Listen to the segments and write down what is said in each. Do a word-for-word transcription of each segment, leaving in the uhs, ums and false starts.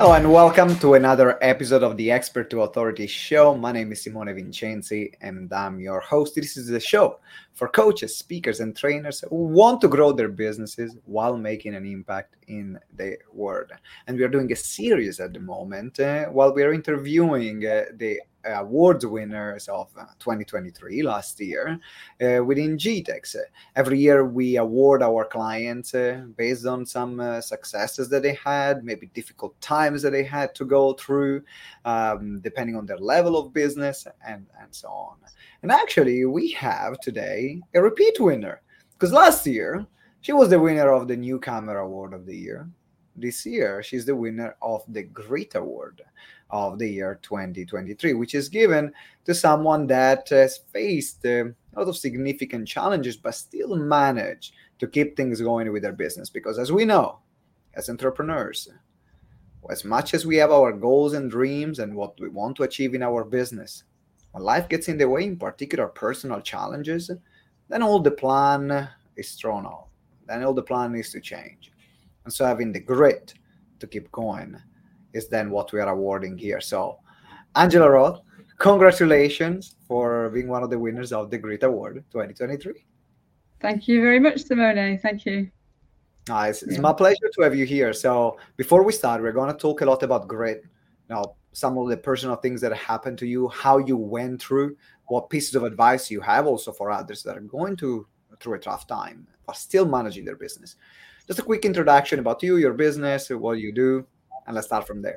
Hello and welcome to another episode of the Expert to Authority show. My name is Simone Vincenzi and I'm your host. This is the show for coaches, speakers, and trainers who want to grow their businesses while making an impact in the world. And we are doing a series at the moment uh, while we are interviewing uh, the awards winners of uh, twenty twenty-three last year uh, within G TEX. Every year we award our clients uh, based on some uh, successes that they had, maybe difficult times that they had to go through, um, depending on their level of business and, and so on. And actually we have today a repeat winner, because last year she was the winner of the Newcomer Award of the Year. This year she's the winner of the Grit Award of the year twenty twenty-three, which is given to someone that has faced uh, a lot of significant challenges but still managed to keep things going with their business. Because as we know, as entrepreneurs, as much as we have our goals and dreams and what we want to achieve in our business, when life gets in the way, in particular personal challenges, then all the plan is thrown off. Then all the plan needs to change. And so having the grit to keep going is then what we are awarding here. So, Angela Roth, congratulations for being one of the winners of the Grit Award twenty twenty-three. Thank you very much, Simone. Thank you. Uh, it's, it's Yeah. my pleasure to have you here. So, before we start, we're going to talk a lot about grit. Now, some of the personal things that happened to you, how you went through, what pieces of advice you have also for others that are going to through a tough time but still managing their business. Just a quick introduction about you, your business, what you do, and let's start from there.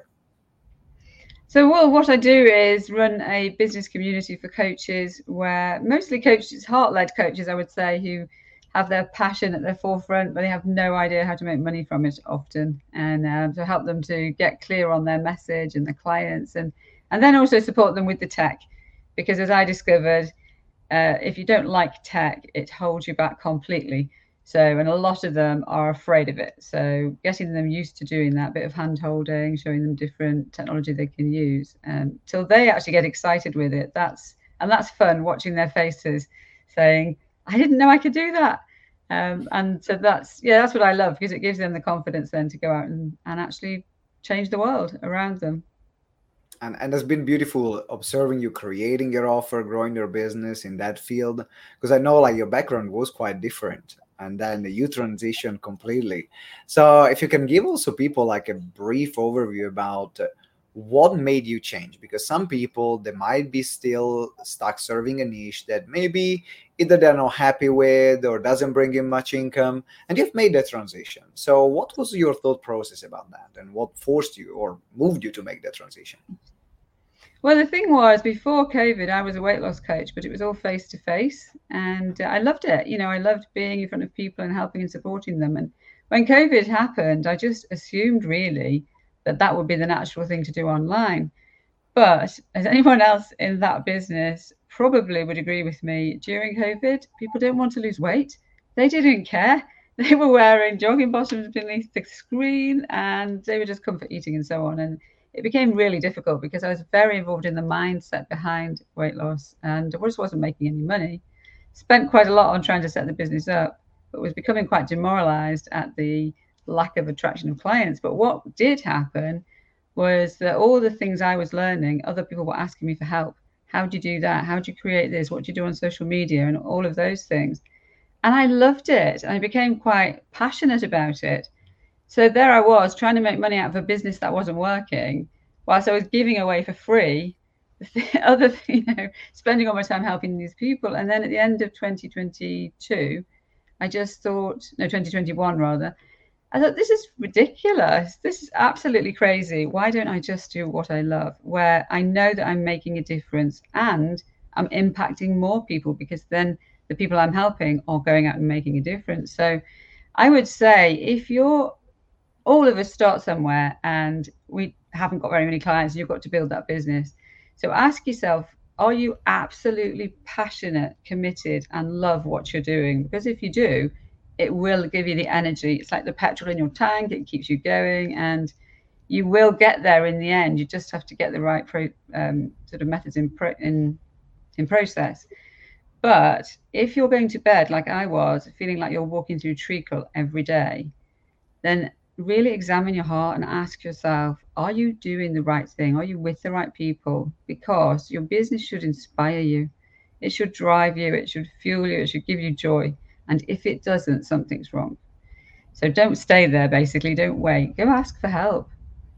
So, well, what I do is run a business community for coaches where mostly coaches, heart-led coaches, I would say, who have their passion at their forefront, but they have no idea how to make money from it often. And um, to help them to get clear on their message and their clients, and, and then also support them with the tech. Because as I discovered, uh, if you don't like tech, it holds you back completely. So, and a lot of them are afraid of it. So getting them used to doing that bit of hand holding, showing them different technology they can use um, till they actually get excited with it. That's, and that's fun, watching their faces saying, I didn't know I could do that. Um, and so that's, yeah, that's what I love, because it gives them the confidence then to go out and, and actually change the world around them. And, and it's been beautiful observing you creating your offer, growing your business in that field, because I know like your background was quite different and then you transition completely. So if you can give also people like a brief overview about uh, what made you change, because some people, they might be still stuck serving a niche that maybe either they're not happy with or doesn't bring in much income, and you've made that transition. So what was your thought process about that, and what forced you or moved you to make that transition? Well, the thing was, before COVID, I was a weight loss coach, but it was all face to face. And uh, I loved it. You know, I loved being in front of people and helping and supporting them. And when COVID happened, I just assumed really that that would be the natural thing to do online. But as anyone else in that business probably would agree with me, during COVID, people didn't want to lose weight. They didn't care. They were wearing jogging bottoms beneath the screen and they were just comfort eating and so on. And it became really difficult because I was very involved in the mindset behind weight loss and I just wasn't making any money. Spent quite a lot on trying to set the business up, but was becoming quite demoralized at the lack of attraction of clients. But what did happen was that all the things I was learning, other people were asking me for help. How do you do that? How do you create this? What do you do on social media? And all of those things. And I loved it. And I became quite passionate about it. So there I was trying to make money out of a business that wasn't working, whilst I was giving away for free the other, you know, spending all my time helping these people. And then at the end of twenty twenty-two, I just thought, no, twenty twenty-one rather, I thought, this is ridiculous. This is absolutely crazy. Why don't I just do what I love, where I know that I'm making a difference and I'm impacting more people, because then the people I'm helping are going out and making a difference. So I would say if you're, all of us start somewhere and we haven't got very many clients and you've got to build that business. So ask yourself, are you absolutely passionate, committed, and love what you're doing? Because if you do, it will give you the energy. It's like the petrol in your tank. It keeps you going and you will get there in the end. You just have to get the right pro, um, sort of methods in, pro, in, in process. But if you're going to bed like I was, feeling like you're walking through treacle every day, then really examine your heart and ask yourself, are you doing the right thing? Are you with the right people? Because your business should inspire you. It should drive you. It should fuel you. It should give you joy. And if it doesn't, something's wrong. So don't stay there, basically. Don't wait. Go ask for help.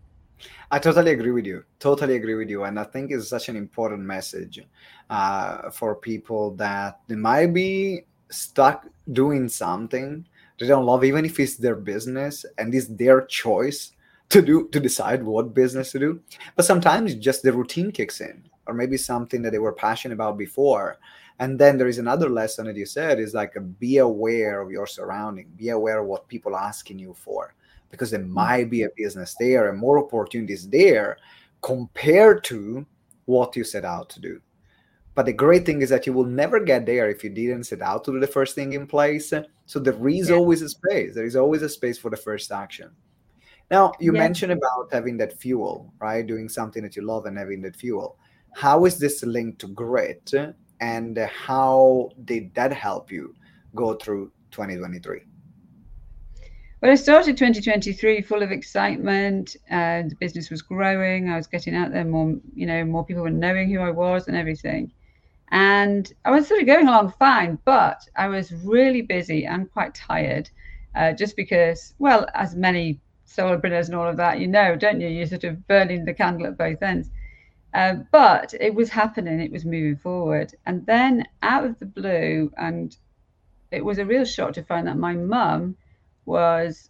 I totally agree with you. Totally agree with you. And I think it's such an important message uh, for people that they might be stuck doing something they don't love, even if it's their business and it's their choice to do to decide what business to do. But sometimes just the routine kicks in, or maybe something that they were passionate about before. And then there is another lesson that you said is like, be aware of your surrounding, be aware of what people are asking you for, because there might be a business there and more opportunities there compared to what you set out to do. But the great thing is that you will never get there if you didn't set out to do the first thing in place. So there is Yeah. always a space. There is always a space for the first action. Now, you Yeah. mentioned about having that fuel, right? Doing something that you love and having that fuel. How is this linked to grit? And how did that help you go through twenty twenty-three? Well, I started twenty twenty-three full of excitement, and the business was growing. I was getting out there more, you know, more people were knowing who I was and everything. And I was sort of going along fine, but I was really busy and quite tired, uh, just because, well, as many solopreneurs and all of that, you know, don't you? You're sort of burning the candle at both ends. Uh, but it was happening, it was moving forward. And then out of the blue, and it was a real shock to find that my mum was,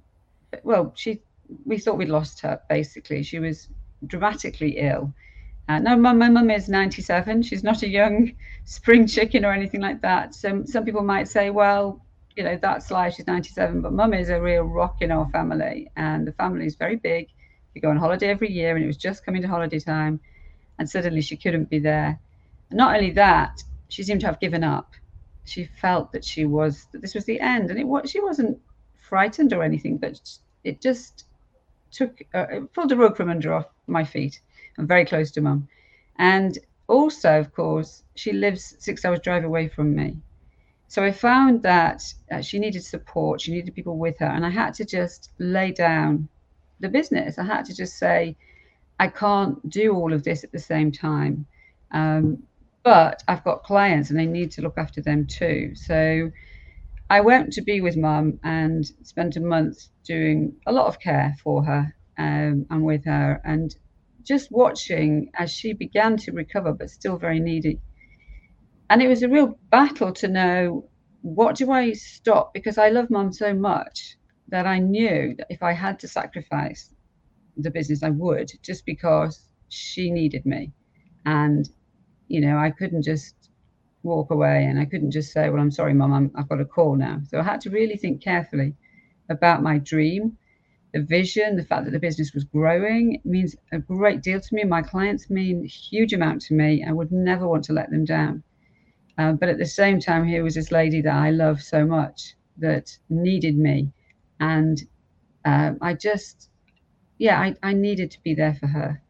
well, she, we thought we'd lost her, basically. She was dramatically ill. Uh, no, my, my mum is ninety-seven. She's not a young spring chicken or anything like that. So some people might say, well, you know, that's life. She's ninety-seven. But mum is a real rock in our family. And the family is very big. We go on holiday every year, and it was just coming to holiday time. And suddenly she couldn't be there. And not only that, she seemed to have given up. She felt that she was, that this was the end. And it was, she wasn't frightened or anything, but it just took, uh, it pulled the rug from under off my feet. I'm very close to mum. And also, of course, she lives six hours drive away from me. So I found that uh, she needed support. She needed people with her. And I had to just lay down the business. I had to just say, I can't do all of this at the same time. Um, but I've got clients and I need to look after them too. So I went to be with mum and spent a month doing a lot of care for her um, and with her, and just watching as she began to recover, but still very needy. And it was a real battle to know, what do I stop? Because I love mum so much that I knew that if I had to sacrifice the business, I would, just because she needed me. And, you know, I couldn't just walk away, and I couldn't just say, well, I'm sorry, mum, I'm, I've got a call now. So I had to really think carefully about my dream, the vision, the fact that the business was growing. It means a great deal to me. My clients mean a huge amount to me. I would never want to let them down. Um, but at the same time, here was this lady that I love so much that needed me. And uh, I just, yeah, I, I needed to be there for her.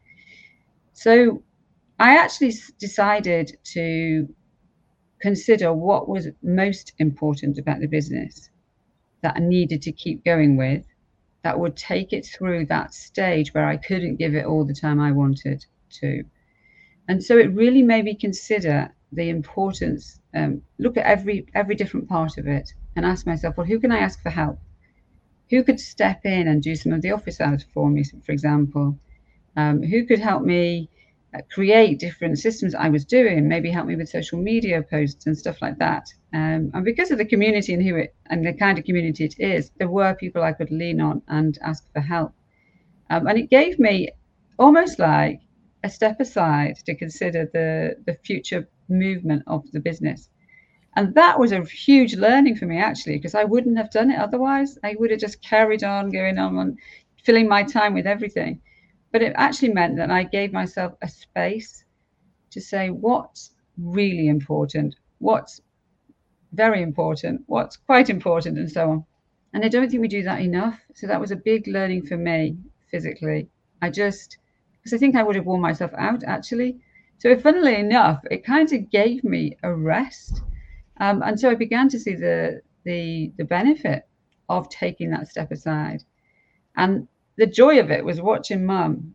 So I actually decided to consider what was most important about the business that I needed to keep going with, that would take it through that stage where I couldn't give it all the time I wanted to. And so it really made me consider the importance, um, look at every every different part of it and ask myself, well, who can I ask for help? Who could step in and do some of the office hours for me, for example? Um, who could help me uh, create different systems I was doing, maybe help me with social media posts and stuff like that. Um, and because of the community and who it and the kind of community it is, there were people I could lean on and ask for help. Um, and it gave me almost like a step aside to consider the, the future movement of the business. And that was a huge learning for me, actually, because I wouldn't have done it otherwise. I would have just carried on going on and filling my time with everything. But it actually meant that I gave myself a space to say what's really important, what's very important, what's quite important, and so on. And I don't think we do that enough. So that was a big learning for me physically. I just, because I think I would have worn myself out, actually. So funnily enough, it kind of gave me a rest. Um, and so I began to see the, the the benefit of taking that step aside. And the joy of it was watching mum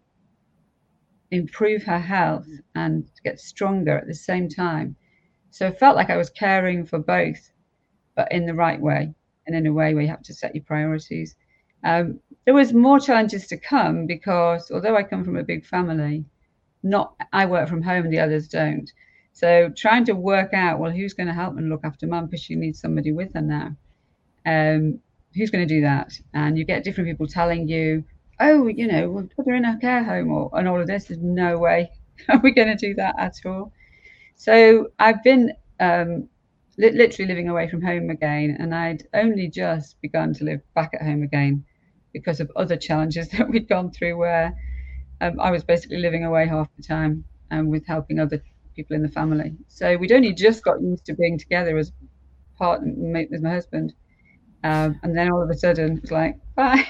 improve her health and get stronger at the same time. So it felt like I was caring for both, but in the right way, and in a way where you have to set your priorities. Um, there was more challenges to come because although I come from a big family, not I work from home and the others don't. So trying to work out, well, who's going to help and look after mum because she needs somebody with her now. Um, who's going to do that? And you get different people telling you, oh, you know, we'll put her in a care home or and all of this. There's no way are we going to do that at all. So I've been um, li- literally living away from home again, and I'd only just begun to live back at home again because of other challenges that we'd gone through where um, I was basically living away half the time and with helping other people in the family. So we'd only just got used to being together as part as my husband. Um, and then all of a sudden it's like, bye.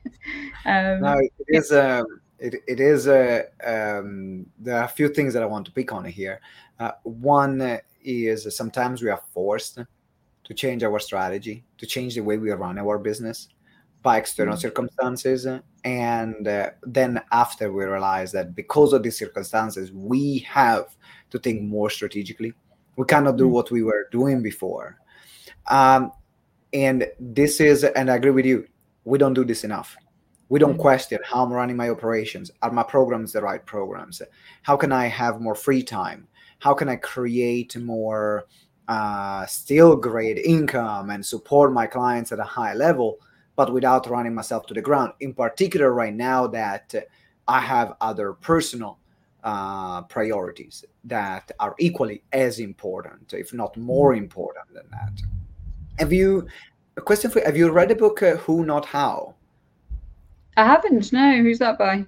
um, Now it is um, it, it is a um, there are a few things that I want to pick on here. Uh, one is sometimes we are forced to change our strategy, to change the way we run our business by external mm-hmm. circumstances, and uh, then after we realize that because of these circumstances we have to think more strategically. We cannot do mm-hmm. what we were doing before. Um, and this is, and I agree with you, we don't do this enough. We don't mm-hmm. question how I'm running my operations. Are my programs the right programs? How can I have more free time? How can I create more uh, still great income and support my clients at a high level, but without running myself to the ground? In particular, right now that I have other personal uh, priorities that are equally as important, if not more important than that. Have you, a question for you, have you read the book uh, Who Not How? I haven't, no. Who's that by?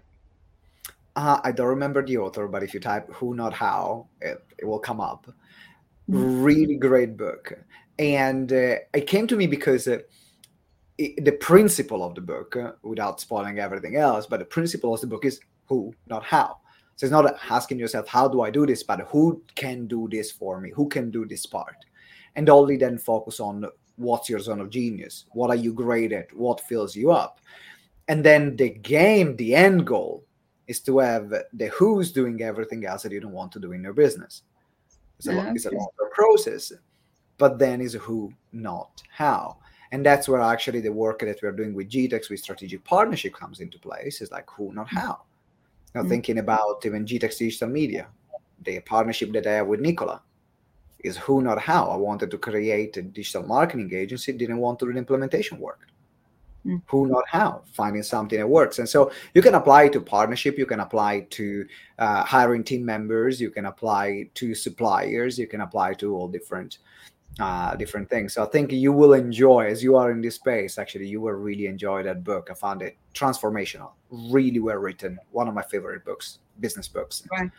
Uh, I don't remember the author, but if you type Who Not How, it, it will come up. Mm-hmm. Really great book. And uh, it came to me because uh, it, the principle of the book, uh, without spoiling everything else, but the principle of the book is who, not how. So it's not asking yourself, how do I do this, but who can do this for me? Who can do this part? And only then focus on what's your zone of genius. What are you great at? What fills you up? And then the game, the end goal, is to have the who's doing everything else that you don't want to do in your business. It's a, okay. it's a longer process, but then is who, not how. And that's where actually the work that we're doing with G TEX, with strategic partnership, comes into place. Is like who, not how. Now mm-hmm. thinking about even G TEX Digital Media, the partnership that I have with Nicola, is who, not how. I wanted to create a digital marketing agency, didn't want to do the implementation work. Mm. Who, not how. Finding something that works. And so you can apply to partnership, you can apply to uh, hiring team members, you can apply to suppliers, you can apply to all different uh, different things. So I think you will enjoy, as you are in this space, actually, you will really enjoy that book. I found it transformational, really well written. One of my favorite books, business books. Right.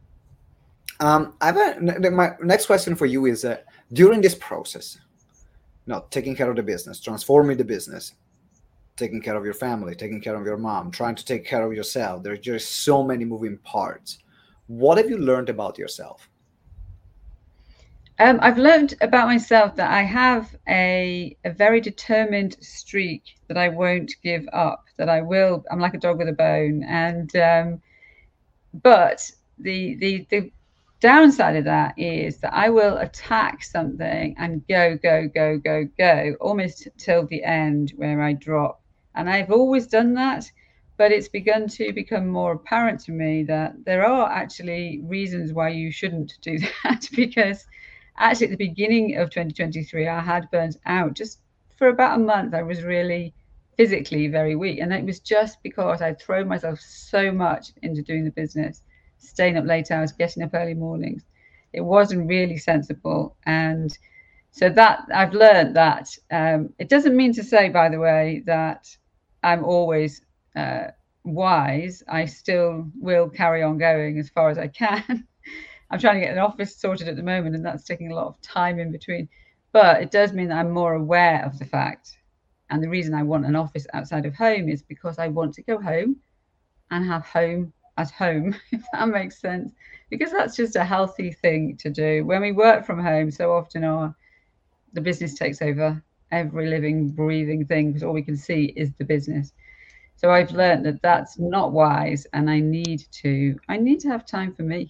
Um, I have a, my next question for you is, uh, during this process, you know, taking care of the business, transforming the business, taking care of your family, taking care of your mom, trying to take care of yourself, there's just so many moving parts. What have you learned about yourself? Um, I've learned about myself that I have a, a very determined streak that I won't give up, that I will, I'm like a dog with a bone. And, um, but the, the, the, downside of that is that I will attack something and go, go, go, go, go, almost till the end where I drop. And I've always done that, but it's begun to become more apparent to me that there are actually reasons why you shouldn't do that, because actually at the beginning of twenty twenty-three, I had burnt out. Just for about a month, I was really physically very weak. And it was just because I'd thrown myself so much into doing the business, staying up late hours, getting up early mornings. It wasn't really sensible. And so that I've learned that um, it doesn't mean to say, by the way, that I'm always uh, wise. I still will carry on going as far as I can. I'm trying to get an office sorted at the moment, and that's taking a lot of time in between. But it does mean that I'm more aware of the fact. And the reason I want an office outside of home is because I want to go home and have home at home, if that makes sense, because that's just a healthy thing to do. When we work from home, so often our the business takes over every living, breathing thing, because all we can see is the business. So I've learned that that's not wise, and I need to I need to have time for me.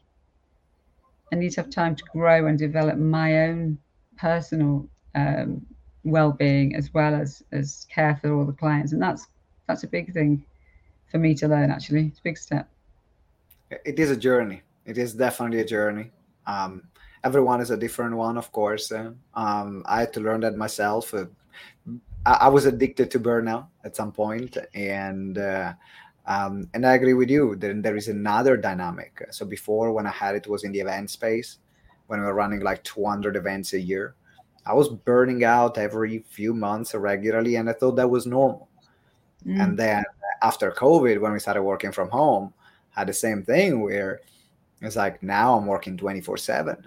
I need to have time to grow and develop my own personal um, well-being, as well as as care for all the clients, and that's that's a big thing for me to learn. Actually, it's a big step. It is a journey. It is definitely a journey. Um, everyone is a different one, of course. Uh, um, I had to learn that myself. Uh, I, I was addicted to burnout at some point, and uh, um, and I agree with you. Then there is another dynamic. So before, when I had it, was in the event space, when we were running like two hundred events a year. I was burning out every few months regularly, and I thought that was normal. Mm. And then after COVID, when we started working from home, had the same thing where it's like now I'm working twenty-four seven,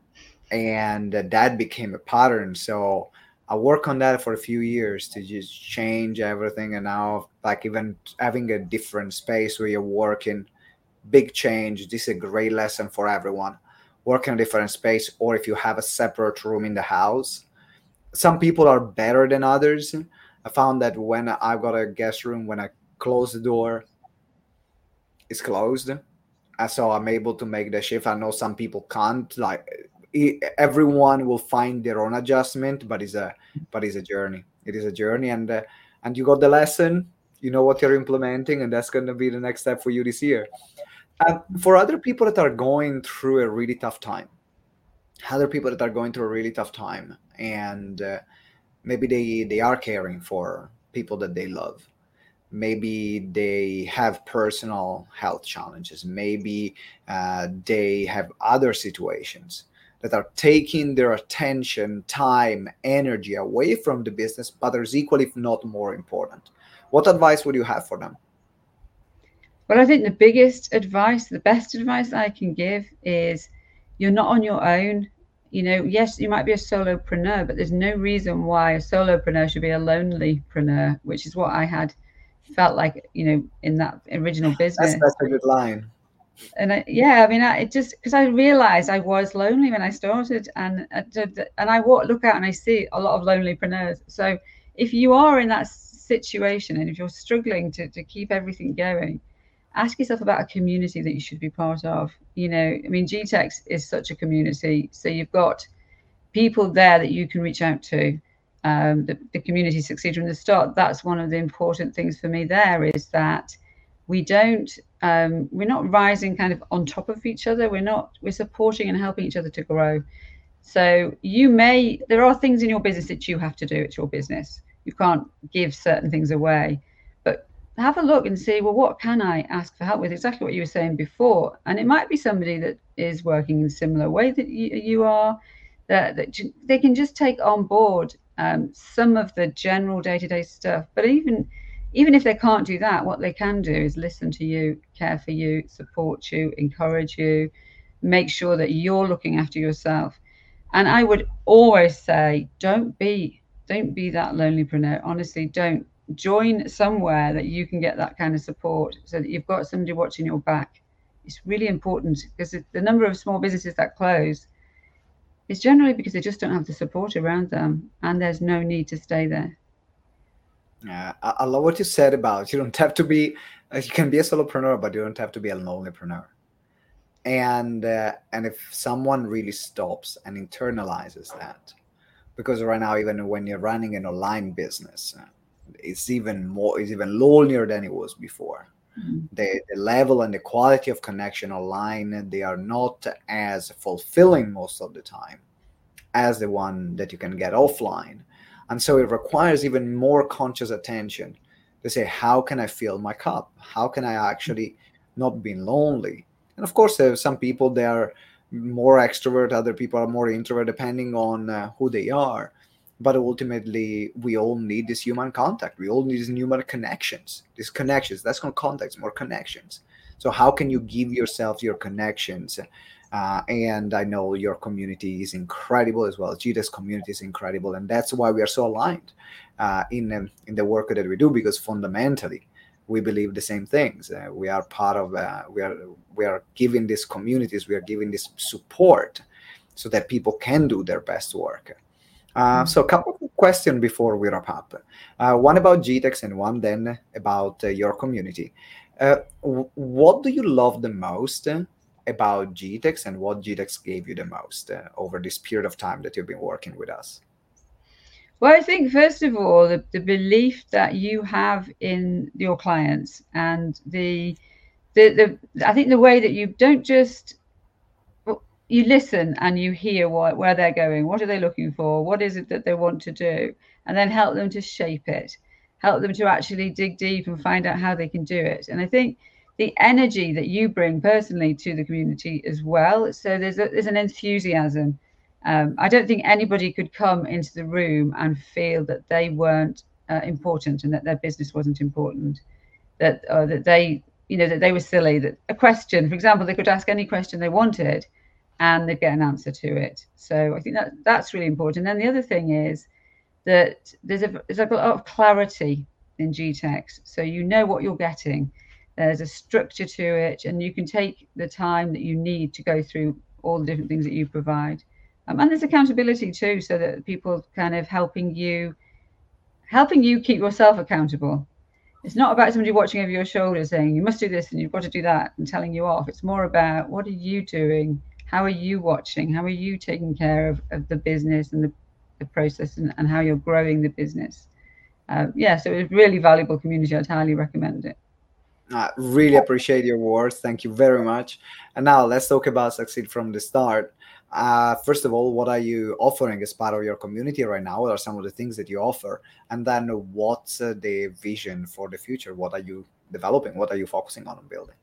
and that became a pattern. So I work on that for a few years to just change everything. And now, like, even having a different space where you're working, big change. This is a great lesson for everyone. Work in a different space, or if you have a separate room in the house. Some people are better than others. I found that when I've got a guest room, when I close the door, it's closed. And so I'm able to make the shift. I know some people can't. Like, e- everyone will find their own adjustment, but it's a but it's a journey. It is a journey, and uh, and you got the lesson. You know what you're implementing, and that's going to be the next step for you this year. Uh, for other people that are going through a really tough time, other people that are going through a really tough time, and uh, maybe they they are caring for people that they love. Maybe they have personal health challenges. Maybe uh, they have other situations that are taking their attention, time, energy away from the business, but there's equally, if not more important. What advice would you have for them? Well, I think the biggest advice, the best advice I can give is you're not on your own. You know, yes, you might be a solopreneur, but there's no reason why a solopreneur should be a lonelypreneur, which is what I had felt like, you know, in that original That's business. that's a good line. And I, yeah, I mean, I, it just because I realized I was lonely when I started, and and I walk, look out and I see a lot of lonelypreneurs. So if you are in that situation, and if you're struggling to, to keep everything going, ask yourself about a community that you should be part of. You know, I mean, G TEX is such a community. So you've got people there that you can reach out to. Um, the, the community succeed from the start. That's one of the important things for me there, is that we don't, um, we're not rising kind of on top of each other. We're not, we're supporting and helping each other to grow. So you may, there are things in your business that you have to do. It's your business. You can't give certain things away, but have a look and see, well, what can I ask for help with? Exactly what you were saying before. And it might be somebody that is working in a similar way that you, you are, that, that they can just take on board um, some of the general day-to-day stuff. But even even if they can't do that, what they can do is listen to you, care for you, support you, encourage you, make sure that you're looking after yourself. And I would always say, don't be don't be that lonelypreneur. Honestly, don't. Join somewhere that you can get that kind of support, so that you've got somebody watching your back. It's really important, because the number of small businesses that close is generally because they just don't have the support around them, and there's no need to stay there. Yeah, I, I love what you said about you don't have to be. Uh, you can be a solopreneur, but you don't have to be a lonelypreneur. And uh, and if someone really stops and internalizes that, because right now, even when you're running an online business, uh, it's even more, it's even lonelier than it was before. Mm. The, the level and the quality of connection online, they are not as fulfilling most of the time as the one that you can get offline. And so it requires even more conscious attention to say, how can I fill my cup? How can I actually not be lonely? And of course, there are some people, they are more extrovert, other people are more introvert, depending on uh, who they are. But ultimately, we all need this human contact. We all need these human connections. These connections, that's not contacts, more connections. So how can you give yourself your connections? Uh, and I know your community is incredible as well. G TEX community is incredible. And that's why we are so aligned uh, in, um, in the work that we do, because fundamentally, we believe the same things. Uh, we are part of, uh, we are we are giving these communities, we are giving this support so that people can do their best work. Uh, so a couple of question before we wrap up. Uh, one about G TEX and one then about uh, your community. Uh, w- what do you love the most uh, about G TEX, and what G TEX gave you the most uh, over this period of time that you've been working with us? Well, I think first of all, the, the belief that you have in your clients, and the, the the I think the way that you don't just you listen and you hear what where they're going, what are they looking for, what is it that they want to do, and then help them to shape it, help them to actually dig deep and find out how they can do it. And I think the energy that you bring personally to the community as well. So there's a, there's an enthusiasm. Um, I don't think anybody could come into the room and feel that they weren't uh, important and that their business wasn't important, that uh, that they you know that they were silly. That a question, for example, they could ask any question they wanted, and they'd get an answer to it. So I think that that's really important. And then the other thing is that there's a there's a lot of clarity in G TEX, so you know what you're getting. There's a structure to it, and you can take the time that you need to go through all the different things that you provide. Um, and there's accountability too, so that people kind of helping you, helping you keep yourself accountable. It's not about somebody watching over your shoulder saying you must do this and you've got to do that and telling you off. It's more about what are you doing? How are you watching? How are you taking care of, of the business and the, the process and, and how you're growing the business? Uh, yeah, so it's a really valuable community. I'd highly recommend it. I really appreciate your words. Thank you very much. And now let's talk about Succeed from the Start. Uh, first of all, what are you offering as part of your community right now? What are some of the things that you offer? And then what's uh, the vision for the future? What are you developing? What are you focusing on and building?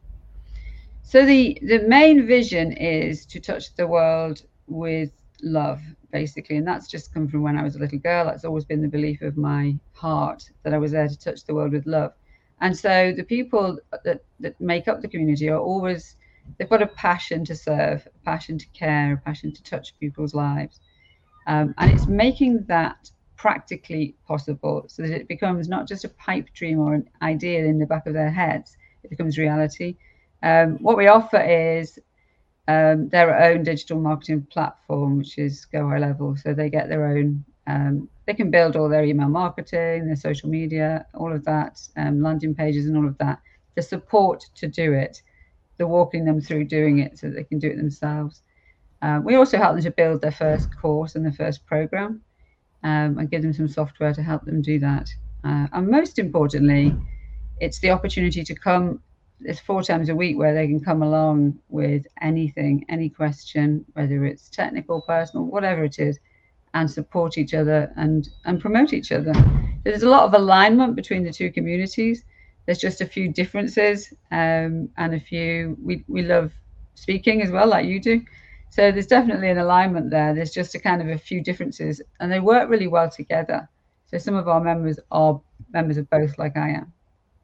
So the, the main vision is to touch the world with love, basically. And that's just come from when I was a little girl. That's always been the belief of my heart, that I was there to touch the world with love. And so the people that, that make up the community are always, they've got a passion to serve, a passion to care, a passion to touch people's lives. Um, and it's making that practically possible so that it becomes not just a pipe dream or an idea in the back of their heads, it becomes reality. Um, what we offer is um, their own digital marketing platform, which is Go High Level. So they get their own, um, they can build all their email marketing, their social media, all of that, um, landing pages and all of that, the support to do it, the walking them through doing it so that they can do it themselves. Uh, we also help them to build their first course and their first program, um, and give them some software to help them do that. Uh, and most importantly, it's the opportunity to come. It's four times a week where they can come along with anything, any question, whether it's technical, personal, whatever it is, and support each other and, and promote each other. There's a lot of alignment between the two communities. There's just a few differences, um, and a few, we, we love speaking as well, like you do. So there's definitely an alignment there. There's just a kind of a few differences, and they work really well together. So some of our members are members of both, like I am.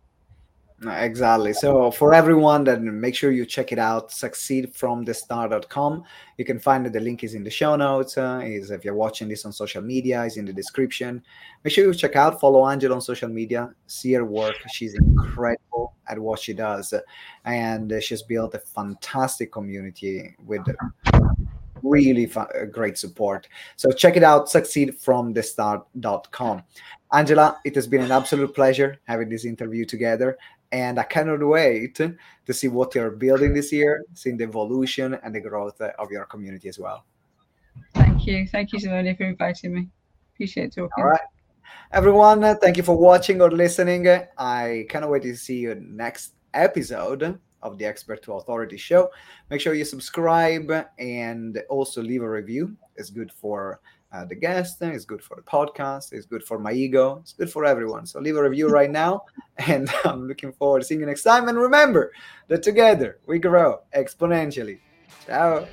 Exactly. So for everyone, then make sure you check it out, succeed from the start dot com. You can find it. The link is in the show notes. Uh, is if you're watching this on social media, is in the description. Make sure you check out, follow Angela on social media, see her work. She's incredible at what she does. And she's built a fantastic community with really fun, great support. So check it out, succeed from the start dot com. Angela, it has been an absolute pleasure having this interview together. And I cannot wait to see what you're building this year, seeing the evolution and the growth of your community as well. Thank you. Thank you, Simone, for inviting me. Appreciate talking. All right. Everyone, uh, thank you for watching or listening. I cannot wait to see you next episode of the Expert to Authority show. Make sure you subscribe and also leave a review. It's good for Uh, the guest, it's good for the podcast, it's good for my ego, it's good for everyone. So leave a review right now, and I'm looking forward to seeing you next time. And remember that together we grow exponentially. Ciao.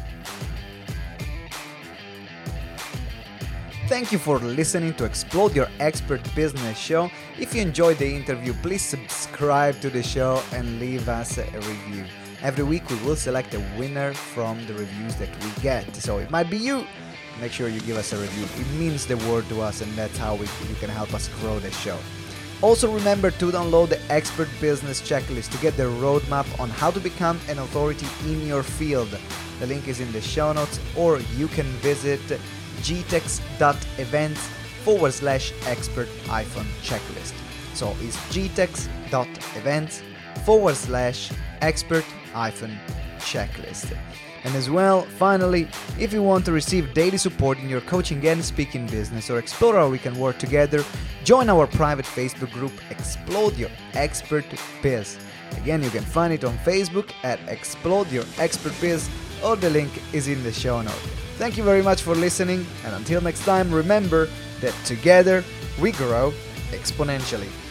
Thank you for listening to Explode Your Expert Business show. If you enjoyed the interview, please subscribe to the show and leave us a review. Every week we will select a winner from the reviews that we get. So it might be you. Make sure you give us a review. It means the world to us, and that's how we, you can help us grow the show. Also remember to download the Expert Business Checklist to get the roadmap on how to become an authority in your field. The link is in the show notes, or you can visit g tex dot events forward slash expert hyphen checklist. So it's gtex.events forward slash expert hyphen checklist. And as well, finally, if you want to receive daily support in your coaching and speaking business or explore how we can work together, join our private Facebook group Explode Your Expert Biz. Again, you can find it on Facebook at Explode Your Expert Biz, or the link is in the show note. Thank you very much for listening, and until next time, remember that together we grow exponentially.